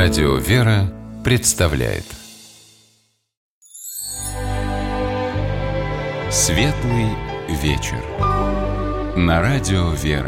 Радио «Вера» представляет Светлый вечер на Радио «Вера».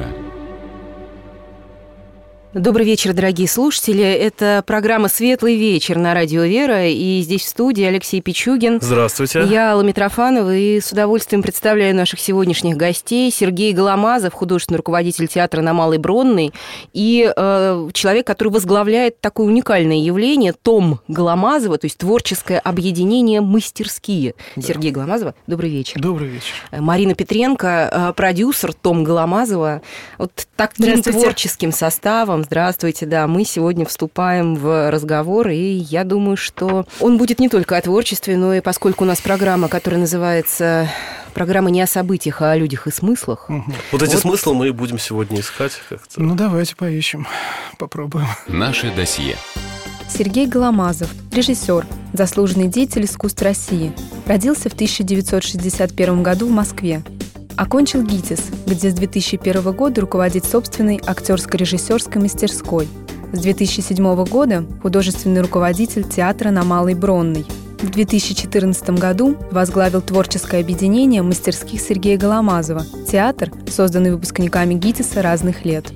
Добрый вечер, дорогие слушатели. Это программа «Светлый вечер» на Радио «Вера». И здесь в студии Алексей Пичугин. Здравствуйте. Я Алла Митрофанова. И с удовольствием представляю наших сегодняшних гостей. Сергей Голомазов, художественный руководитель театра на Малой Бронной. И человек, который возглавляет такое уникальное явление, Том Голомазова, то есть творческое объединение «Мастерские». Да. Сергей Голомазова, добрый вечер. Добрый вечер. Марина Петренко, продюсер Том Голомазова. Вот таким творческим составом. Здравствуйте, да, мы сегодня вступаем в разговор, и я думаю, что он будет не только о творчестве, но и поскольку у нас программа, которая называется «Программа не о событиях, а о людях и смыслах». Угу. Вот эти смыслы мы и будем сегодня искать как-то. Ну, давайте поищем, попробуем. Наше досье. Сергей Голомазов, режиссер, заслуженный деятель искусств России. Родился в 1961 году в Москве. Окончил ГИТИС, где с 2001 года руководит собственной актерско-режиссерской мастерской. С 2007 года художественный руководитель театра на Малой Бронной. В 2014 году возглавил творческое объединение мастерских Сергея Голомазова, театр, созданный выпускниками ГИТИСа разных лет.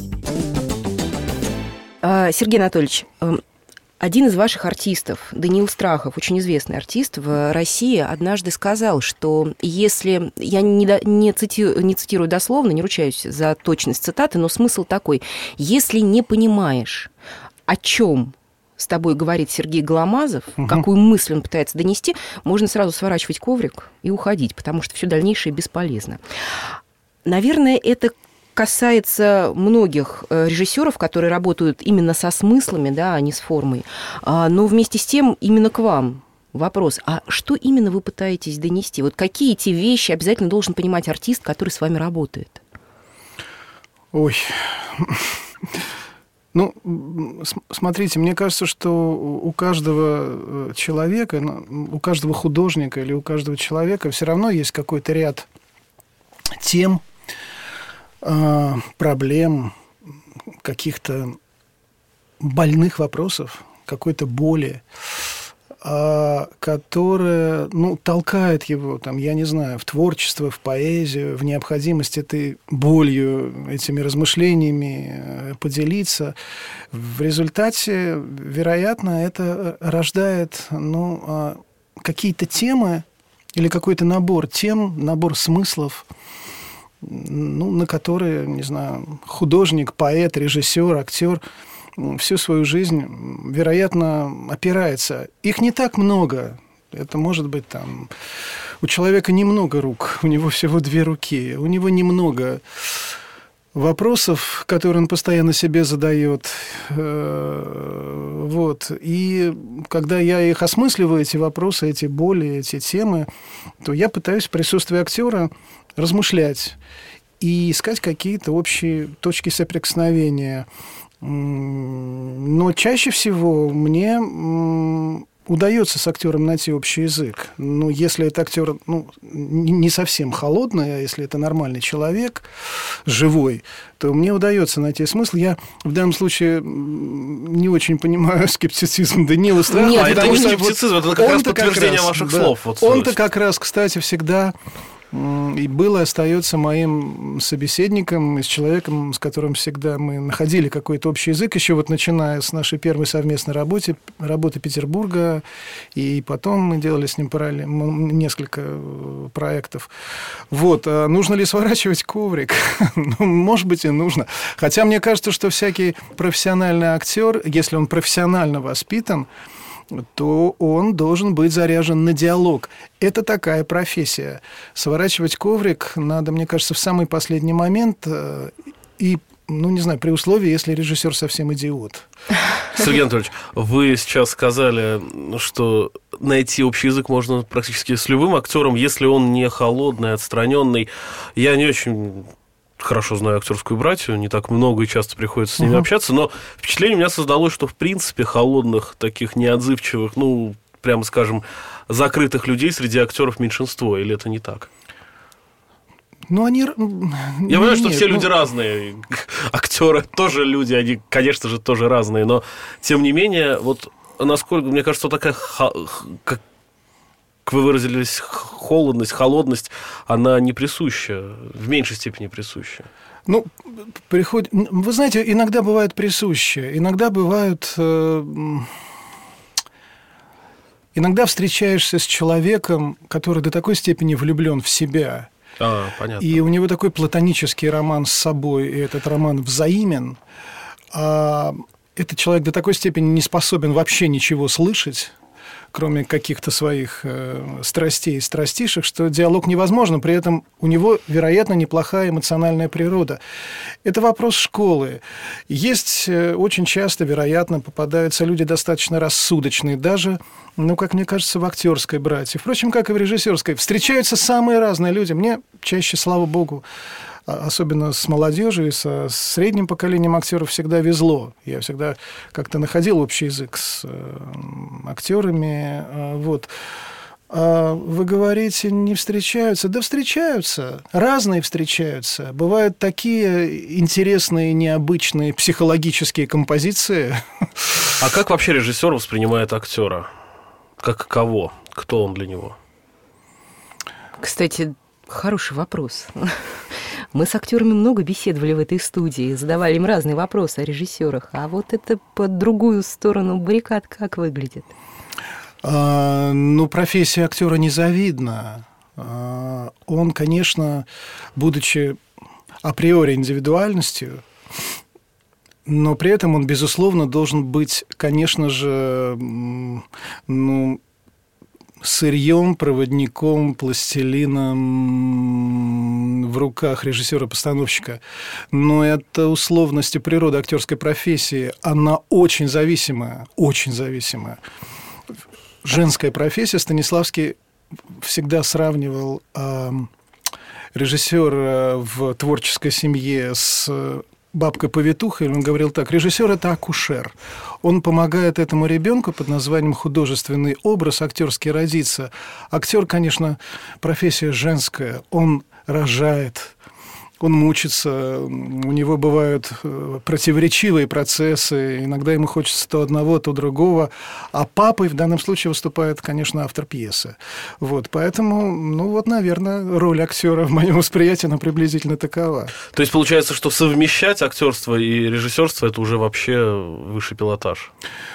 Сергей Анатольевич, один из ваших артистов, Даниил Страхов, очень известный артист в России, однажды сказал, что если... Я не цитирую дословно, не ручаюсь за точность цитаты, но смысл такой. Если не понимаешь, о чем с тобой говорит Сергей Голомазов, какую мысль он пытается донести, можно сразу сворачивать коврик и уходить, потому что все дальнейшее бесполезно. Наверное, это касается многих режиссеров, которые работают именно со смыслами, да, а не с формой. Но вместе с тем именно к вам вопрос. А что именно вы пытаетесь донести? Вот какие эти вещи обязательно должен понимать артист, который с вами работает? Ой. Ну, смотрите, мне кажется, что у каждого человека, у каждого художника или у каждого человека все равно есть какой-то ряд тем, проблем, каких-то больных вопросов, какой-то боли, которая, толкает его, я не знаю, в творчество, в поэзию, в необходимость этой болью, этими размышлениями поделиться. В результате, вероятно, это рождает, какие-то темы или какой-то набор тем, набор смыслов, на которые, не знаю, художник, поэт, режиссер, актер всю свою жизнь, вероятно, опирается. Их не так много. Это может быть у человека немного рук, у него всего 2 руки, у него немного вопросов, которые он постоянно себе задает. Вот. И когда я их осмысливаю, эти вопросы, эти боли, эти темы, то я пытаюсь в присутствии актера размышлять и искать какие-то общие точки соприкосновения. Но чаще всего мне удается с актером найти общий язык. Но если это актер не совсем холодный, а если это нормальный человек, живой, то мне удается найти смысл. Я в данном случае не очень понимаю скептицизм Даниила Страхова. Нет, это не скептицизм, это как раз подтверждение ваших слов. Он-то как раз, кстати, всегда и был и остается моим собеседником, и с человеком, с которым всегда мы находили какой-то общий язык, еще начиная с нашей первой совместной работы Петербурга, и потом мы делали с ним параллельно несколько проектов. Нужно ли сворачивать коврик? Может быть, и нужно. Хотя мне кажется, что всякий профессиональный актер, если он профессионально воспитан, то он должен быть заряжен на диалог. Это такая профессия. Сворачивать коврик надо, мне кажется, в самый последний момент и, не знаю, при условии, если режиссер совсем идиот. Сергей Анатольевич, вы сейчас сказали, что найти общий язык можно практически с любым актером, если он не холодный, отстраненный. Я не очень хорошо знаю актерскую братью, не так много и часто приходится с ними общаться, но впечатление у меня создалось, что в принципе холодных, таких неотзывчивых, прямо скажем, закрытых людей среди актеров меньшинство, или это не так? Ну, они... Я понимаю, что все люди разные. Актеры тоже люди, они, конечно же, тоже разные. Но, тем не менее, вот насколько, мне кажется, такая, как вы выразились, холодность, она не присуща, в меньшей степени присуща. Ну, вы знаете, иногда бывает присуще, иногда бывают... Иногда встречаешься с человеком, который до такой степени влюблен в себя... Понятно. И у него такой платонический роман с собой, и этот роман взаимен. А этот человек до такой степени не способен вообще ничего слышать, кроме каких-то своих страстей и страстишек, что диалог невозможен, при этом у него, вероятно, неплохая эмоциональная природа. Это вопрос школы. Есть очень часто, вероятно, попадаются люди достаточно рассудочные, даже, как мне кажется, в актерской братье. Впрочем, как и в режиссерской. Встречаются самые разные люди. Мне чаще, слава богу, особенно с молодежью и со средним поколением актеров всегда везло. Я всегда как-то находил общий язык с актерами. Вот. А вы говорите, не встречаются? Да встречаются. Разные встречаются. Бывают такие интересные, необычные психологические композиции. А как вообще режиссер воспринимает актера? Как кого? Кто он для него? Кстати, хороший вопрос. Мы с актерами много беседовали в этой студии, задавали им разные вопросы о режиссерах. А вот это по другую сторону баррикад как выглядит? Профессия актера незавидна. Он, конечно, будучи априори индивидуальностью, но при этом он, безусловно, должен быть, конечно же, сырьем, проводником, пластилином в руках режиссера-постановщика. Но это условности природы актерской профессии. Она очень зависимая, очень зависимая. Женская профессия. Станиславский всегда сравнивал режиссера в творческой семье с бабкой-повитухой. Он говорил так: режиссер – это акушер. Он помогает этому ребенку под названием художественный образ актерский родиться. Актер, конечно, профессия женская. Он рожает, он мучится, у него бывают противоречивые процессы, иногда ему хочется то одного, то другого, а папой в данном случае выступает, конечно, автор пьесы. Вот, поэтому, наверное, роль актера в моем восприятии, она приблизительно такова. То есть, получается, что совмещать актерство и режиссерство – это уже вообще высший пилотаж?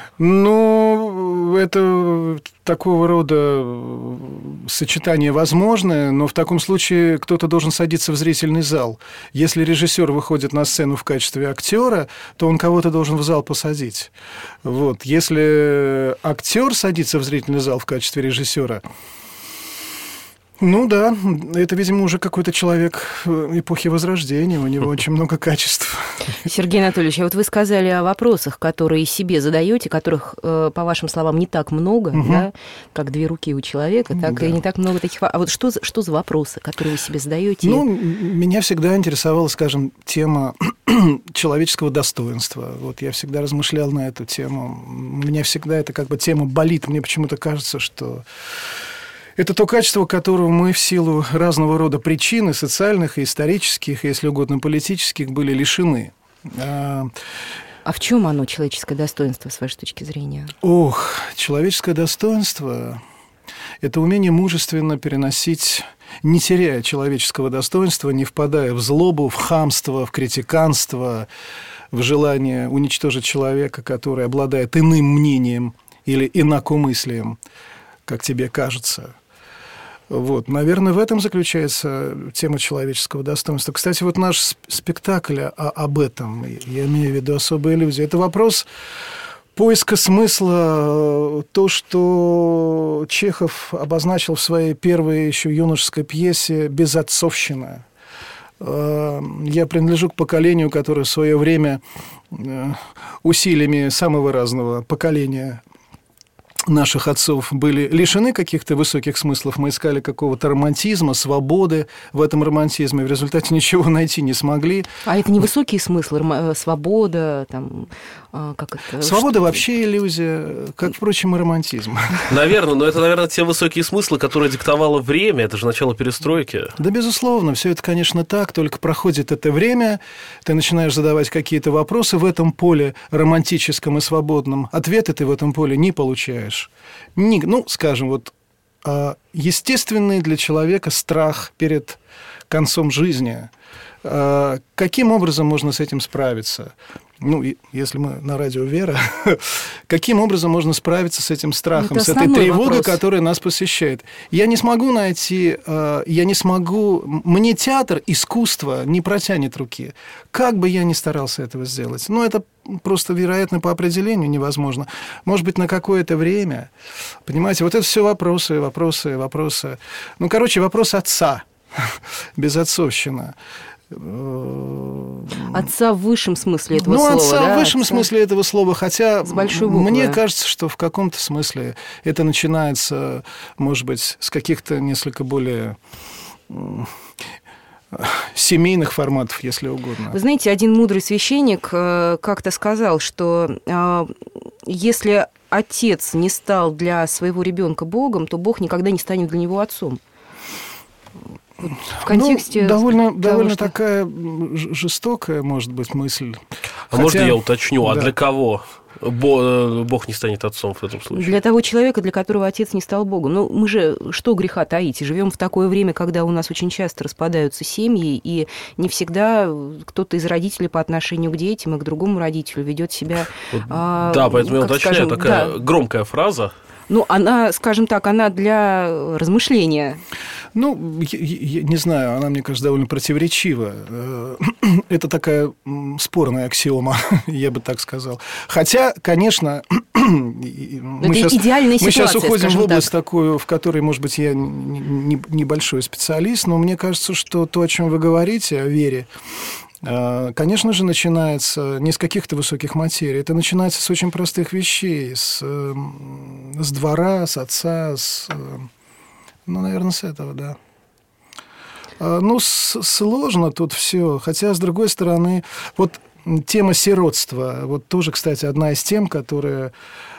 Это такого рода сочетание возможное, но в таком случае кто-то должен садиться в зрительный зал. Если режиссер выходит на сцену в качестве актера, то он кого-то должен в зал посадить. Вот. Если актер садится в зрительный зал в качестве режиссера, да, это, видимо, уже какой-то человек эпохи Возрождения, у него очень много качеств. Сергей Анатольевич, а вот вы сказали о вопросах, которые себе задаете, которых, по вашим словам, не так много, да, как две руки у человека, так и не так много таких. А вот что за вопросы, которые вы себе задаете? Меня всегда интересовала, скажем, тема человеческого достоинства. Вот я всегда размышлял на эту тему. У меня всегда эта тема болит. Мне почему-то кажется, что это то качество, которого мы в силу разного рода причин, и социальных, и исторических, и, если угодно, политических, были лишены. А в чем оно, человеческое достоинство, с вашей точки зрения? Человеческое достоинство – это умение мужественно переносить, не теряя человеческого достоинства, не впадая в злобу, в хамство, в критиканство, в желание уничтожить человека, который обладает иным мнением или инакомыслием, как тебе кажется. Вот, наверное, в этом заключается тема человеческого достоинства. Кстати, вот наш спектакль об этом, я имею в виду «Особая иллюзия», это вопрос поиска смысла, то, что Чехов обозначил в своей первой еще юношеской пьесе «Безотцовщина». Я принадлежу к поколению, которое в свое время усилиями самого разного поколения наших отцов были лишены каких-то высоких смыслов. Мы искали какого-то романтизма, свободы в этом романтизме. В результате ничего найти не смогли. А это не высокие смыслы, свобода, там, как это? Свобода вообще иллюзия, как, впрочем, и романтизм. Наверное, но это, наверное, те высокие смыслы, которые диктовало время. Это же начало перестройки. Да, безусловно, все это, конечно, так. Только проходит это время, ты начинаешь задавать какие-то вопросы в этом поле романтическом и свободном. Ответы ты в этом поле не получаешь. Ну, скажем, вот естественный для человека страх перед концом жизни. Каким образом можно с этим справиться? Ну, если мы на радио «Вера», каким образом можно справиться с этим страхом, с этой тревогой, вопрос, которая нас посещает? Я не смогу найти, мне театр, искусство не протянет руки. Как бы я ни старался этого сделать. Ну, это просто, вероятно, по определению невозможно. Может быть, на какое-то время. Понимаете, вот это все вопросы. Ну, короче, вопрос отца. Безотцовщина. Отца в высшем смысле этого слова. Отца в высшем смысле этого слова, хотя с большой буквы. Мне кажется, что в каком-то смысле это начинается, может быть, с каких-то несколько более семейных форматов, если угодно. Вы знаете, один мудрый священник как-то сказал, что если отец не стал для своего ребенка Богом, то Бог никогда не станет для него отцом. В контексте довольно такая жестокая, может быть, мысль. Можно я уточню, а для кого Бог не станет отцом в этом случае? Для того человека, для которого отец не стал Богом. Ну, мы же, что греха таить, живем в такое время, когда у нас очень часто распадаются семьи, и не всегда кто-то из родителей по отношению к детям и к другому родителю ведет себя... Да, поэтому я уточняю, такая громкая фраза. Ну, она, скажем так, она для размышления. Ну, я не знаю, она, мне кажется, довольно противоречива. Это такая спорная аксиома, я бы так сказал. Хотя, конечно, мы сейчас уходим в область такую, в которой, может быть, я небольшой специалист, но мне кажется, что то, о чем вы говорите, о вере, конечно же, начинается не с каких-то высоких материй, это начинается с очень простых вещей, с двора, с отца, наверное, с этого, да. Ну, сложно тут все, хотя, с другой стороны, вот тема сиротства, вот тоже, кстати, одна из тем, которая...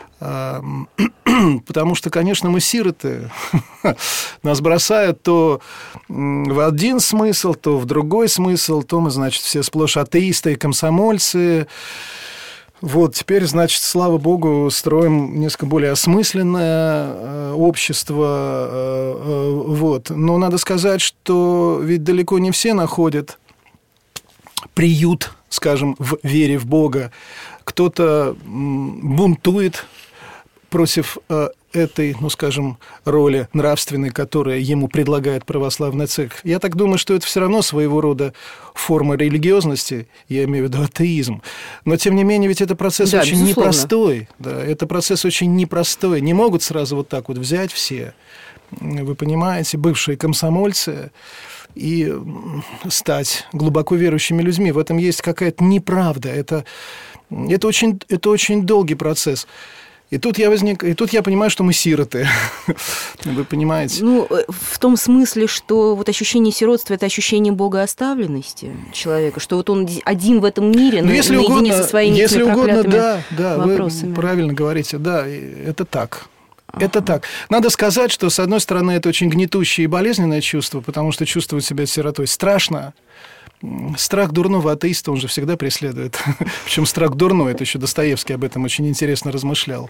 Потому что, конечно, мы сироты. Нас бросают то в один смысл, то в другой смысл, то мы, значит, все сплошь атеисты и комсомольцы. Вот, теперь, значит, слава богу, строим несколько более осмысленное общество. Вот. Но надо сказать, что ведь далеко не все находят приют, скажем, в вере в Бога. Кто-то бунтует против этой, ну, скажем, роли нравственной, которая ему предлагает православная церковь. Я так думаю, что это все равно своего рода форма религиозности, я имею в виду атеизм. Но, тем не менее, ведь это процесс очень непростой. Да, это процесс очень непростой. Не могут сразу вот так вот взять все, вы понимаете, бывшие комсомольцы, и стать глубоко верующими людьми. В этом есть какая-то неправда. Это очень долгий процесс. И тут я понимаю, что мы сироты. Вы понимаете? Ну, в том смысле, что вот ощущение сиротства – это ощущение богооставленности человека, что вот он один в этом мире, наедине со своими проклятыми вопросами. Вы правильно говорите, да, это так. Это так. Надо сказать, что, с одной стороны, это очень гнетущее и болезненное чувство, потому что чувствовать себя сиротой страшно. Страх дурного атеиста, он же всегда преследует. Причем страх дурной, это еще Достоевский об этом очень интересно размышлял.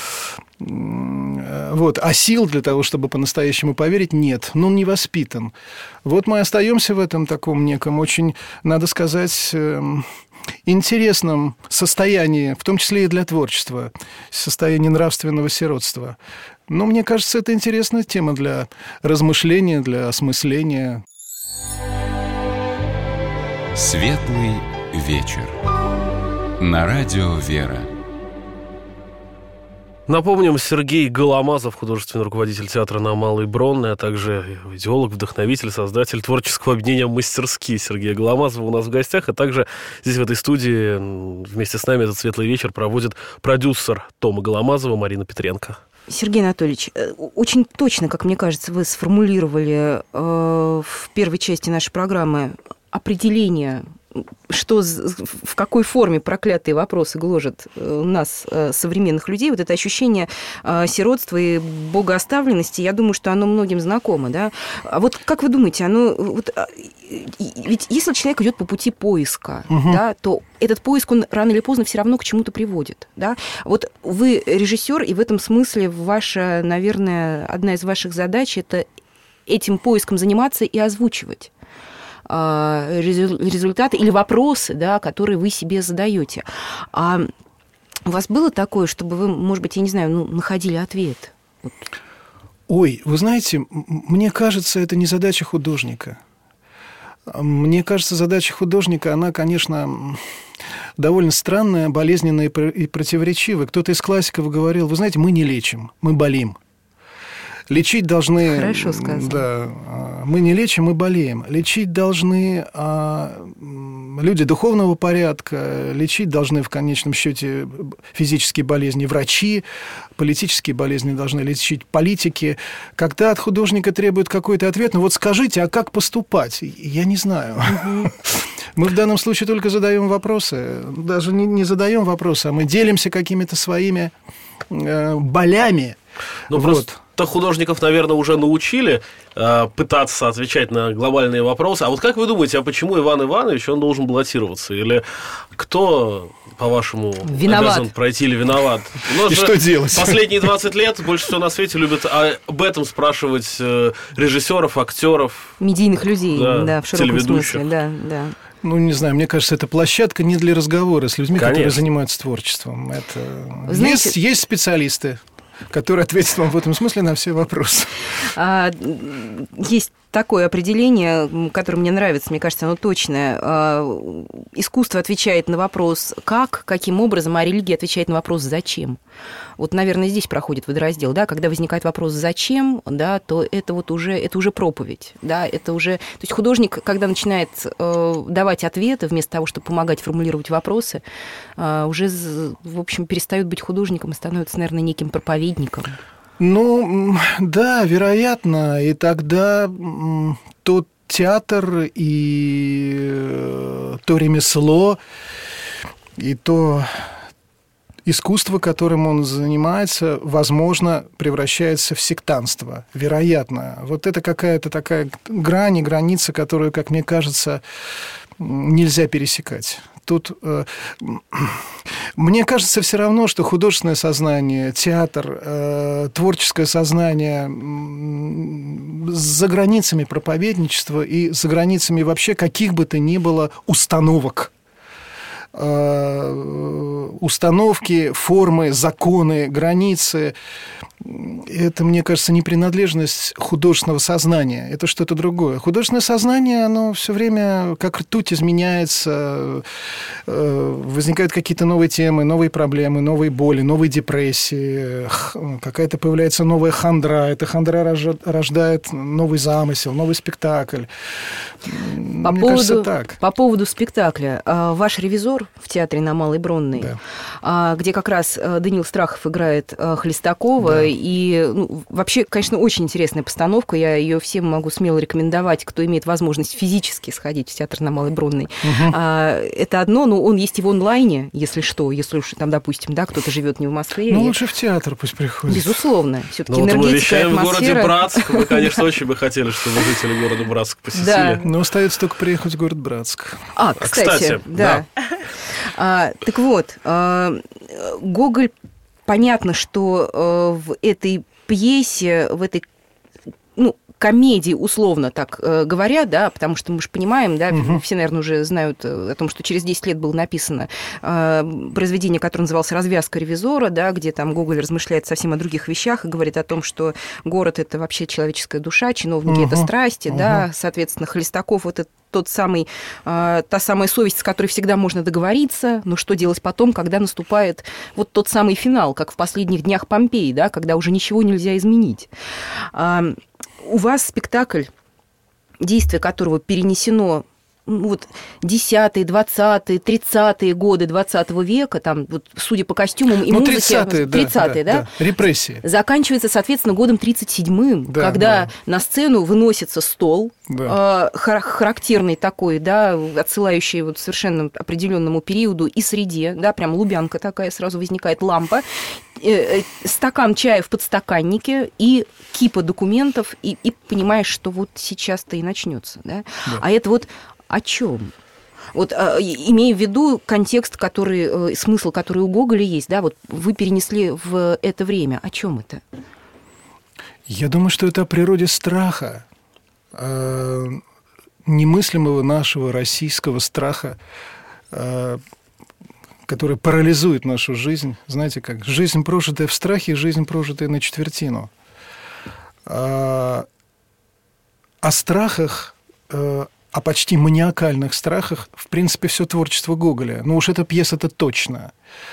Вот. А сил для того, чтобы по-настоящему поверить, нет. Но он не воспитан. Вот мы остаемся в этом таком неком очень, надо сказать, интересном состоянии, в том числе и для творчества, состоянии нравственного сиротства. Но мне кажется, это интересная тема для размышления, для осмысления. Светлый вечер. На радио «Вера». Напомним, Сергей Голомазов, художественный руководитель театра на Малой Бронной, а также идеолог, вдохновитель, создатель творческого объединения «Мастерские». Сергей Голомазов у нас в гостях, а также здесь в этой студии вместе с нами этот светлый вечер проводит продюсер Тома Голомазова Марина Петренко. Сергей Анатольевич, очень точно, как мне кажется, вы сформулировали в первой части нашей программы определение, что, в какой форме проклятые вопросы гложат нас, современных людей. Вот это ощущение сиротства и богооставленности, я думаю, что оно многим знакомо. Да? А вот как вы думаете, ведь если человек идет по пути поиска, да, то этот поиск, он рано или поздно все равно к чему-то приводит. Да? Вот вы режиссер, и в этом смысле ваша, наверное, одна из ваших задач – это этим поиском заниматься и озвучивать результаты или вопросы, да, которые вы себе задаете. А у вас было такое, чтобы вы, может быть, я не знаю, находили ответ? Вот. Ой, вы знаете, мне кажется, это не задача художника. Мне кажется, задача художника, она, конечно, довольно странная, болезненная и противоречивая. Кто-то из классиков говорил, вы знаете, мы не лечим, мы болим. Лечить должны... Хорошо сказано. Да, мы не лечим, мы болеем. Лечить должны люди духовного порядка, лечить должны в конечном счете физические болезни врачи, политические болезни должны лечить политики. Когда от художника требуют какой-то ответ, вот скажите, а как поступать? Я не знаю. Мы в данном случае только задаем вопросы. Даже не задаем вопросы, а мы делимся какими-то своими болями. Ну, просто художников, наверное, уже научили пытаться отвечать на глобальные вопросы. А вот как вы думаете, а почему Иван Иванович, он должен баллотироваться? Или кто, по-вашему, обязан пройти или виноват? И что делать? Последние 20 лет больше всего на свете любят об этом спрашивать режиссеров, актеров. Медийных людей, да, в широком смысле. Да. Ну, не знаю, мне кажется, это площадка не для разговора с людьми, которые занимаются творчеством. Есть специалисты, который ответит вам в этом смысле на все вопросы. Есть такое определение, которое мне нравится, мне кажется, оно точное. Искусство отвечает на вопрос «как?», каким образом, а религия отвечает на вопрос «зачем?». Вот, наверное, здесь проходит водораздел, да, когда возникает вопрос «зачем?», да, то это уже проповедь, да, это уже... То есть художник, когда начинает давать ответы, вместо того, чтобы помогать формулировать вопросы, уже, в общем, перестает быть художником и становится, наверное, неким проповедником. Ну, да, вероятно, и тогда тот театр и то ремесло, и то искусство, которым он занимается, возможно, превращается в сектантство. Вероятно. Вот это какая-то такая грань и граница, которую, как мне кажется, нельзя пересекать. Тут мне кажется все равно, что художественное сознание, театр, творческое сознание за границами проповедничества и за границами вообще каких бы то ни было установок. Установки, формы, законы, границы. Это, мне кажется, не принадлежность художественного сознания. Это что-то другое. Художественное сознание, оно все время как ртуть изменяется. Возникают какие-то новые темы, новые проблемы, новые боли, новые депрессии. Какая-то появляется новая хандра. Эта хандра рождает новый замысел, новый спектакль. Мне кажется, так. По поводу спектакля. Ваш ревизор в театре на Малой Бронной, да, где как раз Даниил Страхов играет Хлестакова. Да. И вообще, конечно, очень интересная постановка. Я ее всем могу смело рекомендовать, кто имеет возможность физически сходить в театр на Малой Бронной. Это одно, но он есть и в онлайне, если что, если уж там, допустим, да, кто-то живет не в Москве. Ну, лучше в театр пусть приходит. Безусловно. Все-таки энергетика, мы вещаем атмосфера... в городе Братск. Мы, конечно, очень бы хотели, чтобы жители города Братск посетили. Да. Но остается только приехать в город Братск. Кстати, да. Так вот, Гоголь, понятно, что в этой пьесе, в этой комедии, условно так говоря, да, потому что мы же понимаем, да, все, наверное, уже знают о том, что через 10 лет было написано произведение, которое называлось «Развязка ревизора», да, где там Гоголь размышляет совсем о других вещах и говорит о том, что город – это вообще человеческая душа, чиновники – это страсти, да, соответственно, Хлестаков – это та самая совесть, с которой всегда можно договориться, но что делать потом, когда наступает вот тот самый финал, как в последних днях Помпеи, да, когда уже ничего нельзя изменить. У вас спектакль, действие которого перенесено вот 10-е, 20-е, 30-е годы 20 века, там, вот, судя по костюмам и музыке... 30-е, да? Репрессии. Заканчивается, соответственно, годом 37-м, когда на сцену выносится стол, характерный такой, да, отсылающий вот совершенно определенному периоду и среде, да, прям лубянка такая, сразу возникает лампа, стакан чая в подстаканнике и кипа документов, и понимаешь, что вот сейчас-то и начнется, да? А это вот о чем? Вот имея в виду контекст, смысл, который у Гоголя есть, да, вот вы перенесли в это время. О чем это? Я думаю, что это о природе страха, немыслимого нашего российского страха, который парализует нашу жизнь. Знаете как? Жизнь, прожитая в страхе, жизнь, прожитая на четвертину. О страхах, о почти маниакальных страхах, в принципе, все творчество Гоголя. Ну уж эта пьеса-то точно.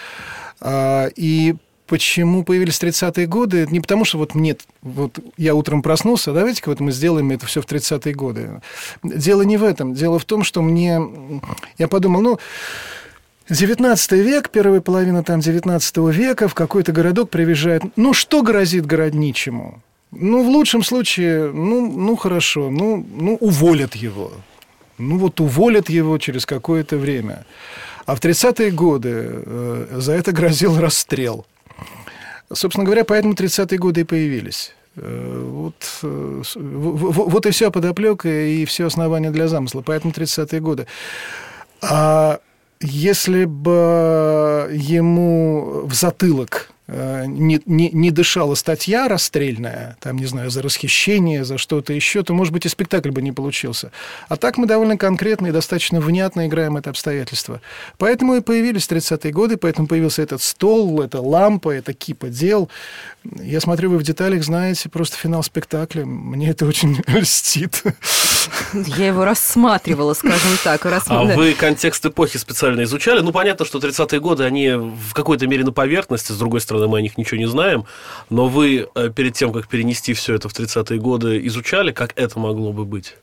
И почему появились 30-е годы? Не потому, что вот я утром проснулся, давайте-ка вот мы сделаем это все в 30-е годы. Дело не в этом. Дело в том, что я подумал, 19 век, первая половина 19 века, в какой-то городок приезжает. Что грозит городничему? В лучшем случае, хорошо, уволят его. Уволят его через какое-то время. А в 30-е годы за это грозил расстрел. Собственно говоря, поэтому 30-е годы и появились. Вот и вся подоплека и все основания для замысла. Поэтому 30-е годы. А если бы ему в затылок не дышала статья расстрельная, там, не знаю, за расхищение, за что-то еще, то, может быть, и спектакль бы не получился. А так мы довольно конкретно и достаточно внятно играем это обстоятельство. Поэтому и появились 30-е годы, поэтому появился этот стол, эта лампа, эта кипа дел. Я смотрю, вы в деталях знаете просто финал спектакля. Мне это очень льстит. Я его рассматривала, скажем так. А вы контекст эпохи специально изучали? Понятно, что 30-е годы, они в какой-то мере на поверхности, с другой стороны, мы о них ничего не знаем, но вы перед тем, как перенести все это в 30-е годы, изучали, как это могло бы быть?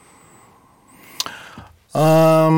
Я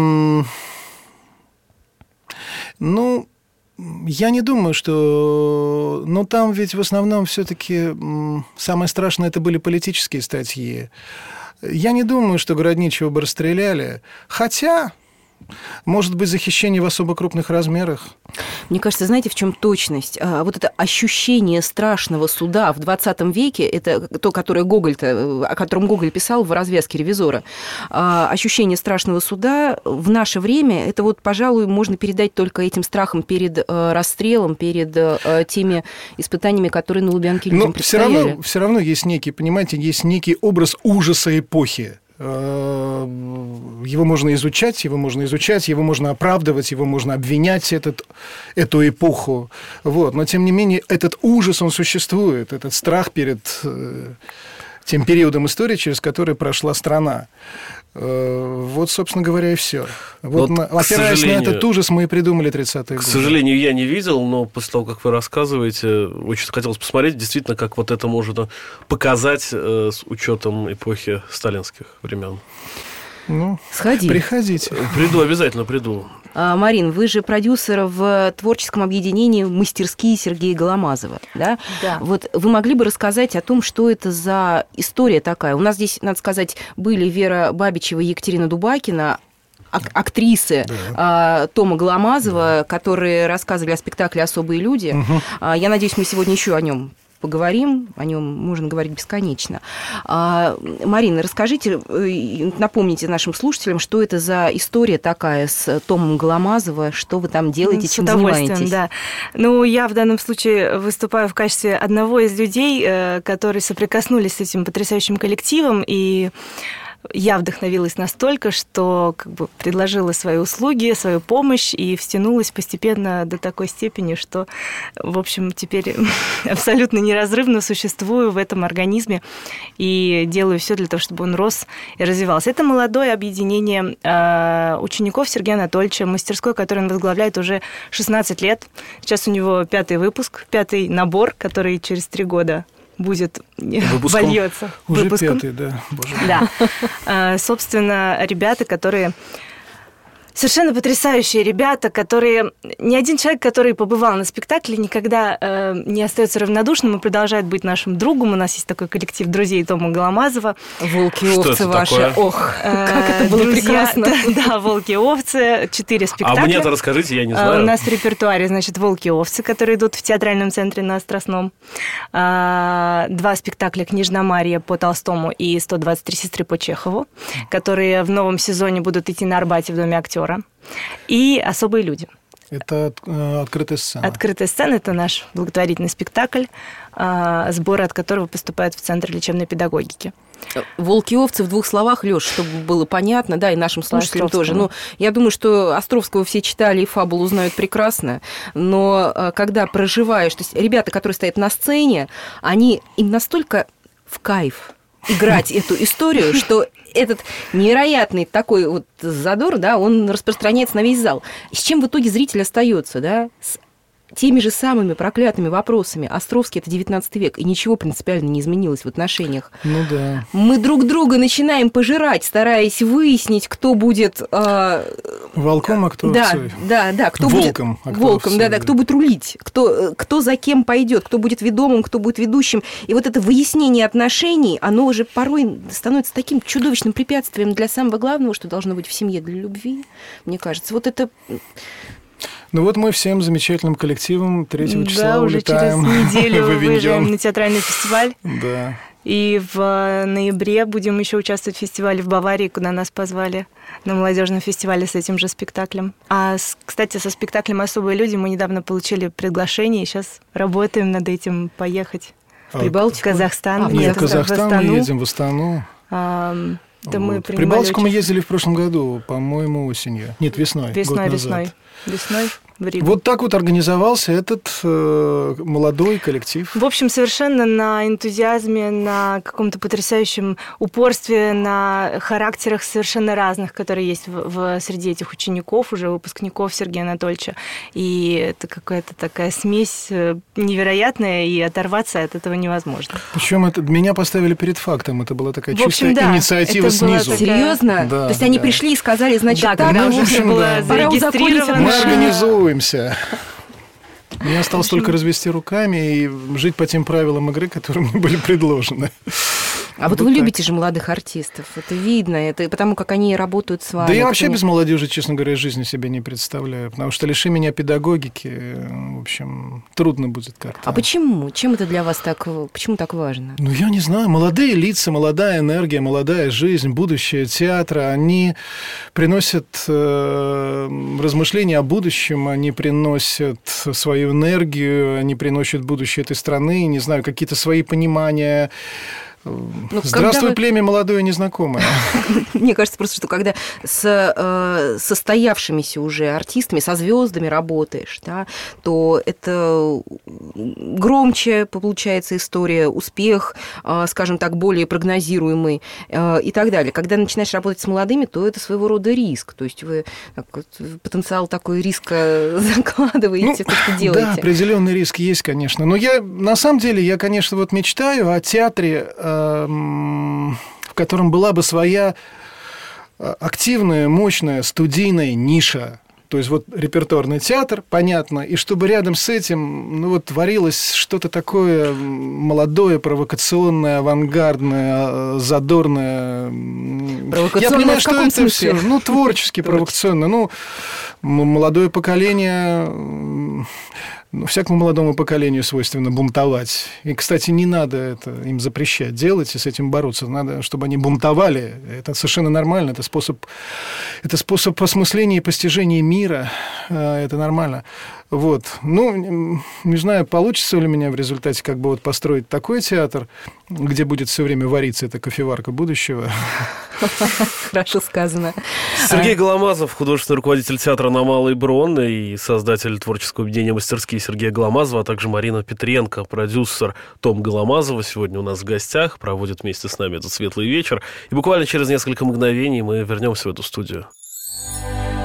не думаю, что... там ведь в основном все-таки самое страшное это были политические статьи. Я не думаю, что городничего бы расстреляли. Хотя... Может быть, захищение в особо крупных размерах? Мне кажется, знаете, в чем точность? Вот это ощущение страшного суда в 20 веке, это то, о котором Гоголь писал в «Развязке ревизора». Ощущение страшного суда в наше время, это вот, пожалуй, можно передать только этим страхом перед расстрелом, перед теми испытаниями, которые на Лубянке людям предстояли. Все равно есть некий образ ужаса эпохи. Его можно изучать, его можно оправдывать, его можно обвинять, эту эпоху. Но, тем не менее, этот ужас, он существует, этот страх перед тем периодом истории, через который прошла страна. Собственно говоря, и все. Опираясь на этот ужас, мы и придумали 30-е годы. К сожалению, я не видел, но после того, как вы рассказываете, очень хотелось посмотреть, действительно, как вот это можно показать с учетом эпохи сталинских времен. Сходи. Приходите. Обязательно приду. Марин, вы же продюсер в творческом объединении «Мастерские» Сергея Голомазова, да? Да. Вот вы могли бы рассказать о том, что это за история такая? У нас здесь, надо сказать, были Вера Бабичева и Екатерина Дубакина, актрисы Тома Голомазова, которые рассказывали о спектакле «Особые люди». Я надеюсь, мы сегодня еще о нем поговорим, о нем можно говорить бесконечно. Марина, расскажите, напомните нашим слушателям, что это за история такая с Томом Голомазова, что вы там делаете, чем занимаетесь? Да. Я в данном случае выступаю в качестве одного из людей, которые соприкоснулись с этим потрясающим коллективом, и я вдохновилась настолько, что предложила свои услуги, свою помощь и втянулась постепенно до такой степени, что, в общем, теперь абсолютно неразрывно существую в этом организме и делаю все для того, чтобы он рос и развивался. Это молодое объединение учеников Сергея Анатольевича, мастерской, который он возглавляет уже 16 лет. Сейчас у него 5-й выпуск, 5-й набор, который через 3 года будет вольется выпуском. Уже 5-й, да. Боже мой. Да. Собственно, ребята, которые... Совершенно потрясающие ребята, которые... Ни один человек, который побывал на спектакле, никогда не остается равнодушным и продолжает быть нашим другом. У нас есть такой коллектив друзей Тома Голомазова. Волки и овцы ваши. Такое? Ох, как это было прекрасно. Да, Волки и овцы. 4 спектакля. А мне-то расскажите, я не знаю. У нас в репертуаре, значит, Волки и овцы, которые идут в театральном центре на Страстном. 2 спектакля «Княжна Марья» по Толстому и «123 сестры» по Чехову, которые в новом сезоне будут идти на Арбате в Доме актера. И «Особые люди». Это открытая сцена. Открытая сцена – это наш благотворительный спектакль, сборы от которого поступают в Центр лечебной педагогики. «Волки и овцы» в 2 словах, Лёш, чтобы было понятно, да, и нашим слушателям тоже. Ну, я думаю, что Островского все читали и фабулу знают прекрасно, но когда проживаешь, то есть ребята, которые стоят на сцене, им настолько в кайф играть эту историю, что этот невероятный такой вот задор, да, он распространяется на весь зал. И с чем в итоге зритель остается, да? С теми же самыми проклятыми вопросами. Островский – это 19 век, и ничего принципиально не изменилось в отношениях. Ну да. Мы друг друга начинаем пожирать, стараясь выяснить, кто будет... волком, а кто овцой. Да, кто волком, будет... Волком, да, кто будет рулить, кто за кем пойдет, кто будет ведомым, кто будет ведущим. И вот это выяснение отношений, оно уже порой становится таким чудовищным препятствием для самого главного, что должно быть в семье, для любви, мне кажется. Вот это... Ну вот мы всем замечательным коллективом 3 числа уже улетаем через неделю в Авиньон. выезжаем на театральный фестиваль. Да. И в ноябре будем еще участвовать в фестивале в Баварии, куда нас позвали на молодежном фестивале с этим же спектаклем. Кстати, со спектаклем «Особые люди» мы недавно получили приглашение, и сейчас работаем над этим поехать в Прибалтику, в Казахстан. Нет, в Казахстан мы едем, в Астану. Да мы в Прибалтику мы ездили в прошлом году, по-моему, осенью. Нет, весной. Весной в Ригу. Вот так вот организовался этот молодой коллектив. В общем, совершенно на энтузиазме, на каком-то потрясающем упорстве, на характерах совершенно разных, которые есть среди этих учеников, уже выпускников Сергея Анатольевича. И это какая-то такая смесь невероятная, и оторваться от этого невозможно. Причем меня поставили перед фактом. Это была такая чистая инициатива снизу. Серьезно? Да, то есть они пришли и сказали, значит, да, когда уже все было зарегистрировано. Мы организуемся. Мне осталось только развести руками и жить по тем правилам игры, которые мне были предложены. А вот вы любите же молодых артистов, это видно, это потому как они работают с вами. Да я вообще без молодежи, честно говоря, жизни себе не представляю, потому что лиши меня педагогики, в общем, трудно будет как-то. А почему? Чем это для вас почему так важно? Ну, я не знаю, молодые лица, молодая энергия, молодая жизнь, будущее театра, они приносят размышления о будущем, они приносят свою энергию, они приносят будущее этой страны, не знаю, какие-то свои понимания. Здравствуй, племя молодое незнакомое. Мне кажется просто, что когда с состоявшимися уже артистами, со звездами работаешь, да, то это громче получается история, успех, скажем так, более прогнозируемый и так далее. Когда начинаешь работать с молодыми, то это своего рода риск. То есть вы потенциал такой риска закладываете, то, что делаете. Да, определенный риск есть, конечно. Но на самом деле, я, конечно, вот мечтаю о театре, в котором была бы своя активная, мощная студийная ниша. То есть вот репертуарный театр, понятно, и чтобы рядом с этим творилось что-то такое молодое, провокационное, авангардное, задорное. Провокационное я понимаю, в каком что это смысле? все, творчески, провокационно. Молодое поколение... всякому молодому поколению свойственно бунтовать. И, кстати, не надо это им запрещать делать и с этим бороться. Надо, чтобы они бунтовали. Это совершенно нормально. Это способ осмысления и постижения мира. Это нормально. Вот. Не знаю, получится ли у меня в результате построить такой театр, где будет все время вариться эта кофеварка будущего. Хорошо сказано. Сергей Голомазов, художественный руководитель театра на Малой Бронной и создатель творческого объединения «Мастерские» Сергея Голомазова, а также Марина Петренко, продюсер Том Голомазова, сегодня у нас в гостях, проводит вместе с нами этот светлый вечер. И буквально через несколько мгновений мы вернемся в эту студию.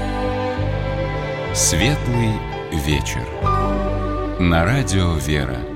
Светлый вечер. На радио «Вера».